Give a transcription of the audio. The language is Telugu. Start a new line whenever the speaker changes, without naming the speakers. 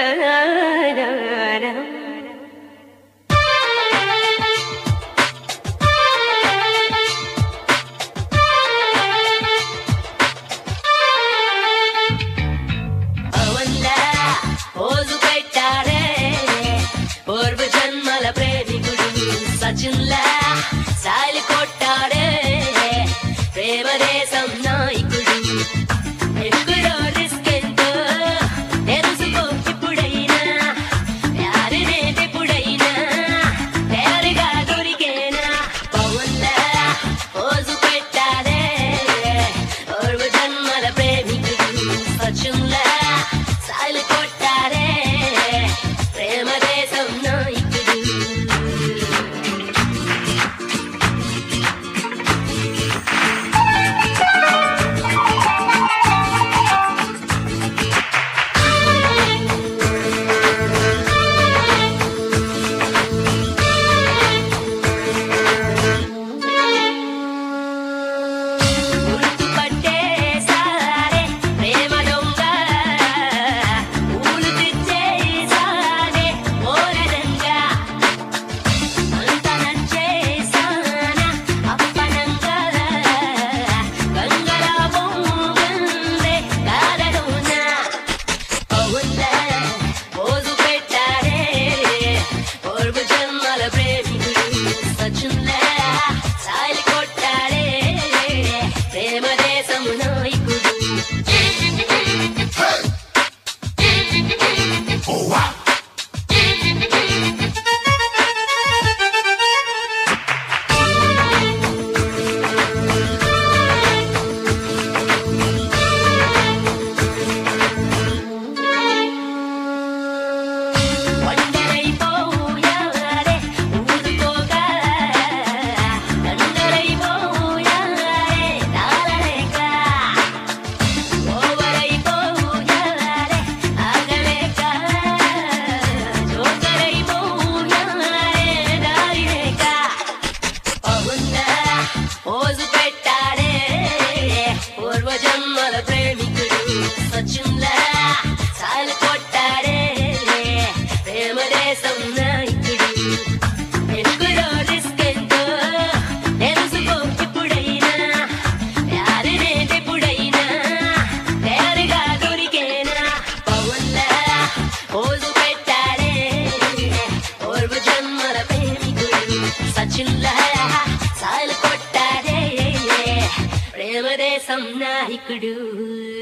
సచిన్లా సాలి కొట్టాడే ప్రేమ దేశం నాయకుడు ఎక్కడో రిస్క్ ఎంతో తెలుసుకో ఇప్పుడైనా యారినే ఎప్పుడైనా తయారుగా దొరికేనా పవన్లా పోజు పెట్టాడే పూర్వ జన్మల ప్రేమికుడు సచిన్లా సాలి కొట్టాడే ప్రేమ దేశం నాయకుడు సచిన్లా సాలి కొట్టాడే ప్రేమ దేశం నాయకుడు ఎక్కడో రిస్క్ ఎంతో తెలుసుకో ఇప్పుడైనా యారినే ఎప్పుడైనా తయారుగా దొరికేనా పవన్లా పోజు పెట్టాడే పూర్వ జన్మల ప్రేమికుడు సచిన్లా సాలి కొట్టాడే ప్రేమ దేశం నాయకుడు